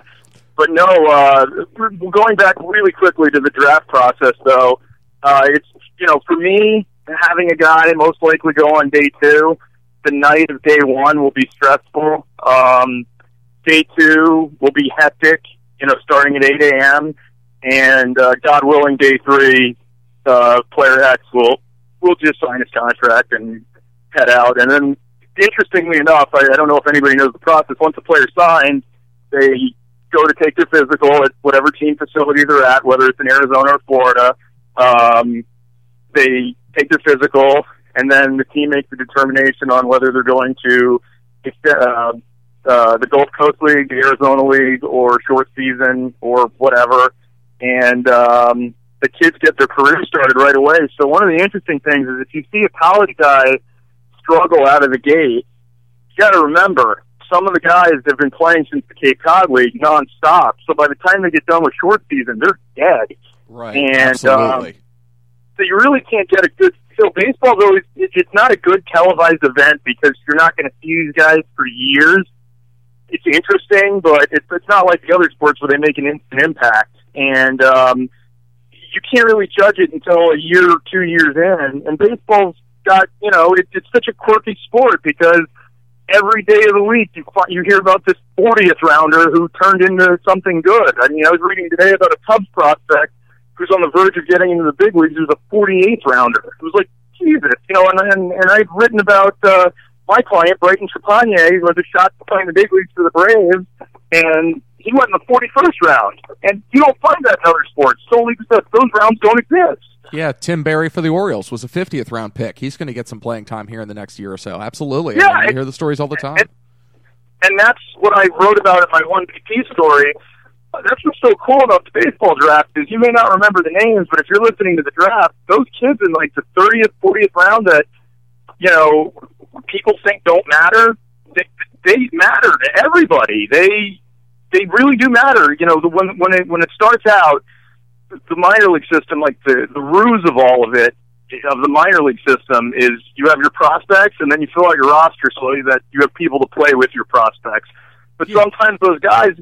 no, going back really quickly to the draft process, though, it's, for me, having a guy most likely go on day 2, the night of day 1 will be stressful. Day 2 will be hectic, starting at 8 a.m. And God willing, day 3, player X will just sign his contract and head out. And then, interestingly enough, I don't know if anybody knows the process. Once a player signs, they go to take their physical at whatever team facility they're at, whether it's in Arizona or Florida. They take their physical, and then the team makes a determination on whether they're going to the Gulf Coast League, the Arizona League, or short season, or whatever. And the kids get their career started right away. So one of the interesting things is if you see a college guy struggle out of the gate, you got to remember, some of the guys have been playing since the Cape Cod League nonstop. So by the time they get done with short season, they're dead. Right, and, absolutely. So you really can't get a good... So baseball, though, it's not a good televised event because you're not going to see these guys for years. It's interesting, but it's not like the other sports where they make an instant impact. And you can't really judge it until a year or 2 years in. And baseball's got, it's such a quirky sport because every day of the week you hear about this 40th rounder who turned into something good. I mean, I was reading today about a Cubs prospect who's on the verge of getting into the big leagues. Who's a 48th rounder. It was like, Jesus, and I'd written about my client, Brighton Trepanier, who was a shot to play in the big leagues for the Braves, and he went in the 41st round. And you don't find that in other sports, solely because those rounds don't exist. Yeah, Tim Berry for the Orioles was a 50th round pick. He's going to get some playing time here in the next year or so. Absolutely. Yeah, I hear the stories all the time. And that's what I wrote about in my 1BP story. That's what's so cool about the baseball draft is you may not remember the names, but if you're listening to the draft, those kids in like the 30th, 40th round that, people think don't matter, they matter to everybody. They really do matter. When it starts out, the minor league system, like the ruse of all of it, of the minor league system is you have your prospects and then you fill out your roster so that you have people to play with your prospects. But sometimes those guys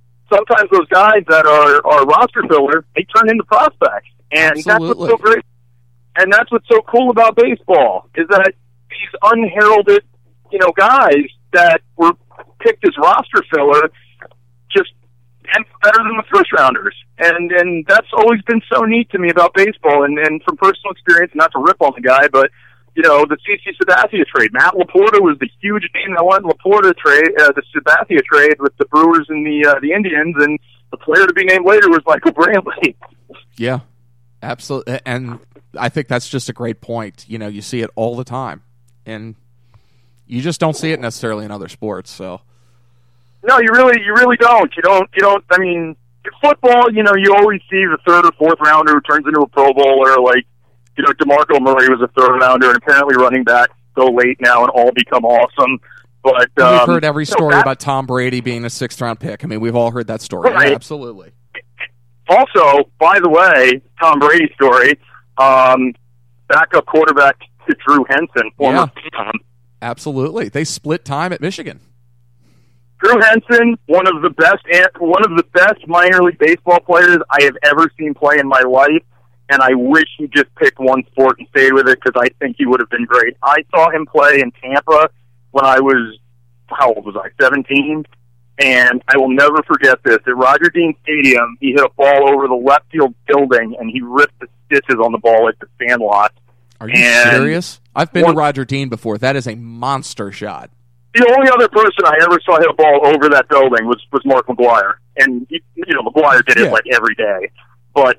that are roster filler, they turn into prospects. And Absolutely. That's what's so great. And that's what's so cool about baseball is that these unheralded, guys that were picked as roster filler just and better than the first rounders. And that's always been so neat to me about baseball. And from personal experience, not to rip on the guy, but the CC Sabathia trade. Matt Laporta was the huge name that won Laporta trade, the Sabathia trade with the Brewers and the Indians, and the player to be named later was Michael Brantley. Yeah, absolutely. And I think that's just a great point. You see it all the time, and you just don't see it necessarily in other sports. So no, you really don't. You don't. I mean, football, you always see the third or fourth rounder who turns into a Pro Bowler, like, DeMarco Murray was a third rounder, and apparently running backs go late now and all become awesome. But we've heard every story about Tom Brady being a 6th-round pick. I mean, we've all heard that story. Right. Yeah, absolutely. Also, by the way, Tom Brady story, backup quarterback to Drew Henson, former Absolutely. They split time at Michigan. Drew Henson, one of the best minor league baseball players I have ever seen play in my life, and I wish he just picked one sport and stayed with it because I think he would have been great. I saw him play in Tampa when I was, how old was I, 17? And I will never forget this. At Roger Dean Stadium, he hit a ball over the left field building, and he ripped the stitches on the ball like the Sandlot. Are you serious? I've been to Roger Dean before. That is a monster shot. The only other person I ever saw hit a ball over that building was Mark McGwire, and McGwire did it like every day. But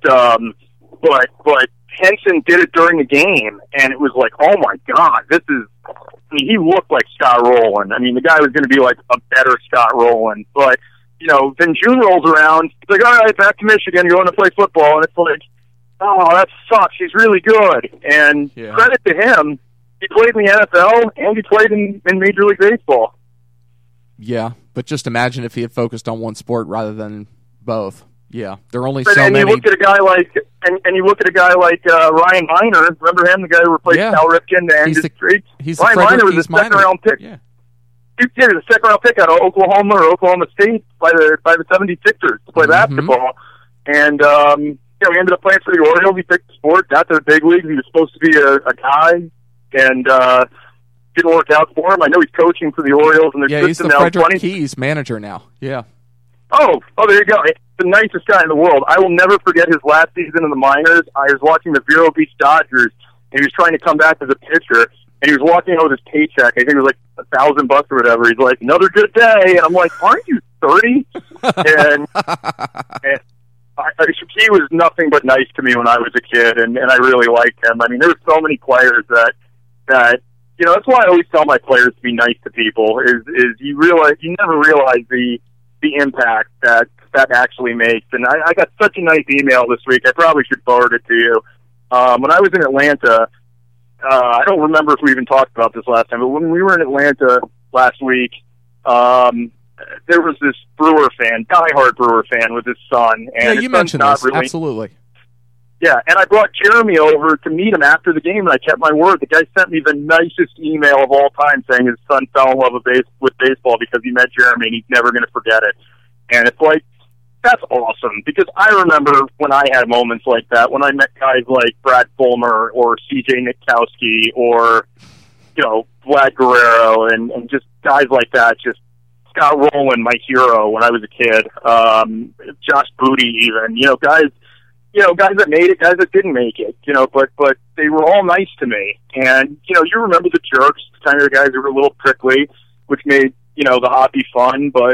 Henson did it during the game, and it was like, oh my God, this is. I mean, he looked like Scott Rowland. I mean, the guy was going to be like a better Scott Rowland. But then June rolls around. He's like, all right, back to Michigan. You're going to play football, and it's like, oh, that sucks. He's really good, and credit to him. He played in the NFL, and he played in Major League Baseball. Yeah, but just imagine if he had focused on one sport rather than both. Yeah, there are only so many. You look at a guy like, Ryan Miner. Remember him, the guy who replaced Cal Ripken to end his streak? Ryan Miner was a second-round pick. Yeah. He was a second-round pick out of Oklahoma or Oklahoma State by the 76ers to play basketball, and he ended up playing for the Orioles. He picked the sport, got to the big leagues. He was supposed to be a guy. And didn't work out for him. I know he's coaching for the Orioles, and he's the Frederick Keys manager now. Yeah. Oh, there you go. He's the nicest guy in the world. I will never forget his last season in the minors. I was watching the Vero Beach Dodgers, and he was trying to come back as a pitcher, and he was walking out with his paycheck. I think it was like $1,000 or whatever. He's like, "Another good day," and I'm like, "Aren't you 30?" and he was nothing but nice to me when I was a kid, and I really liked him. I mean, there were so many players that that's why I always tell my players to be nice to people. Is you never realize the impact that actually makes. And I got such a nice email this week. I probably should forward it to you. When I was in Atlanta, I don't remember if we even talked about this last time, but when we were in Atlanta last week, there was this Brewer fan, diehard Brewer fan, with his son. And you mentioned this. Absolutely. Yeah, and I brought Jeremy over to meet him after the game, and I kept my word. The guy sent me the nicest email of all time saying his son fell in love with baseball because he met Jeremy, and he's never going to forget it. And it's like, that's awesome, because I remember when I had moments like that, when I met guys like Brad Fulmer or C.J. Nitkowski or, Vlad Guerrero and just guys like that, just Scott Rowland, my hero when I was a kid, Josh Booty even, guys that made it, guys that didn't make it, but they were all nice to me. And, you remember the jerks, kind of the guys who were a little prickly, which made, the hobby fun, but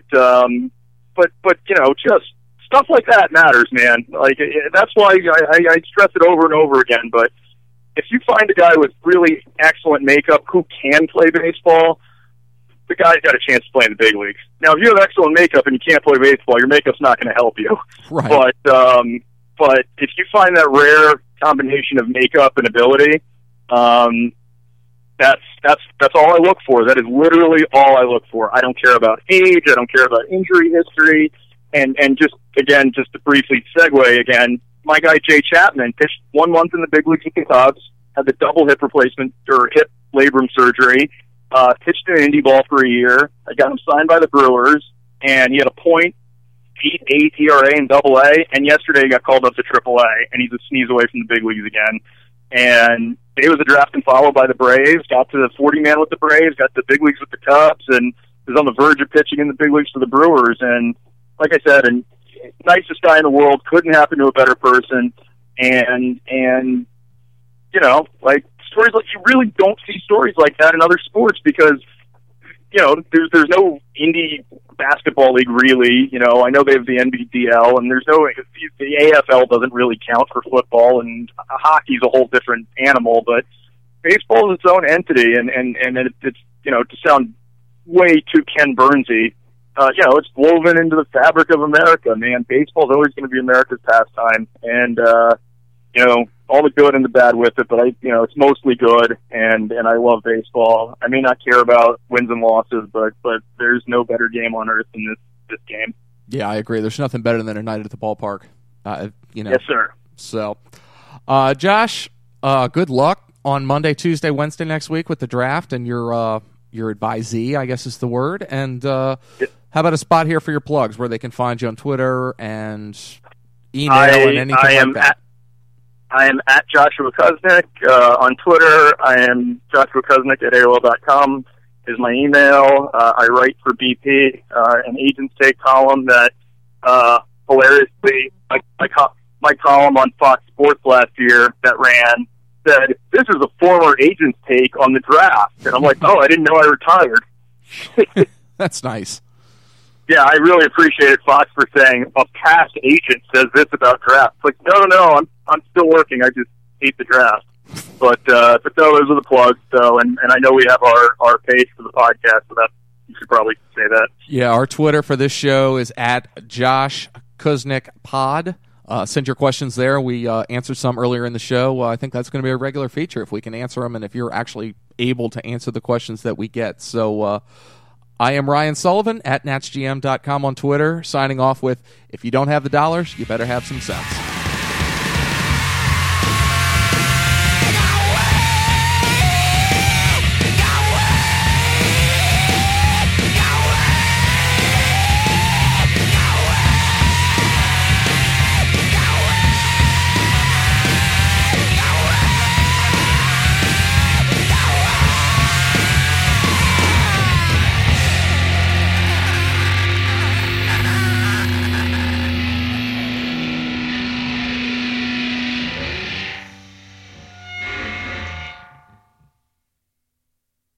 just stuff like that matters, man. Like, that's why I stress it over and over again, but if you find a guy with really excellent makeup who can play baseball, the guy's got a chance to play in the big leagues. Now, if you have excellent makeup and you can't play baseball, your makeup's not going to help you. Right. But if you find that rare combination of makeup and ability, that's all I look for. That is literally all I look for. I don't care about age. I don't care about injury history. And just to briefly segue again, my guy Jay Chapman pitched 1 month in the big leagues with the Cubs, had the double hip replacement or hip labrum surgery, pitched in indie ball for a year. I got him signed by the Brewers, and he had a .88 ERA in Double-A, and yesterday he got called up to Triple-A, and he's a sneeze away from the big leagues again. And he was a draft and follow by the Braves, got to the 40-man with the Braves, got to the big leagues with the Cubs, and was on the verge of pitching in the big leagues for the Brewers. And like I said, and nicest guy in the world, couldn't happen to a better person. And like stories like, you really don't see stories like that in other sports because, there's no indie basketball league really. I know they have the NBDL, and there's no, the AFL doesn't really count for football, and hockey's a whole different animal, but baseball is its own entity, and it's, to sound way too Ken Burnsy, it's woven into the fabric of America, man. Baseball's always going to be America's pastime, and all the good and the bad with it, but it's mostly good, and I love baseball. I may not care about wins and losses, but there's no better game on earth than this game. Yeah, I agree. There's nothing better than a night at the ballpark. Yes, sir. So, Josh, good luck on Monday, Tuesday, Wednesday next week with the draft and your advisee, I guess is the word. And how about a spot here for your plugs where they can find you on Twitter and email and anything like that? I am at Joshua Kuznick on Twitter. I am Joshua Kuznick at AOL.com is my email. I write for BP, an Agents Take column that hilariously, my column on Fox Sports last year that ran said, "This is a former Agents Take on the draft." And I'm like, oh, I didn't know I retired. That's nice. Yeah, I really appreciated Fox for saying a past agent says this about draft. It's like, no, I'm still working. I just hate the draft. But no, those are the plugs. So, and I know we have our page for the podcast, so that you should probably say that. Yeah, our Twitter for this show is at Josh Kuznick Pod. Send your questions there. We answered some earlier in the show. I think that's going to be a regular feature if we can answer them and if you're actually able to answer the questions that we get. So I am Ryan Sullivan at NatsGM.com on Twitter, signing off with, if you don't have the dollars, you better have some sense.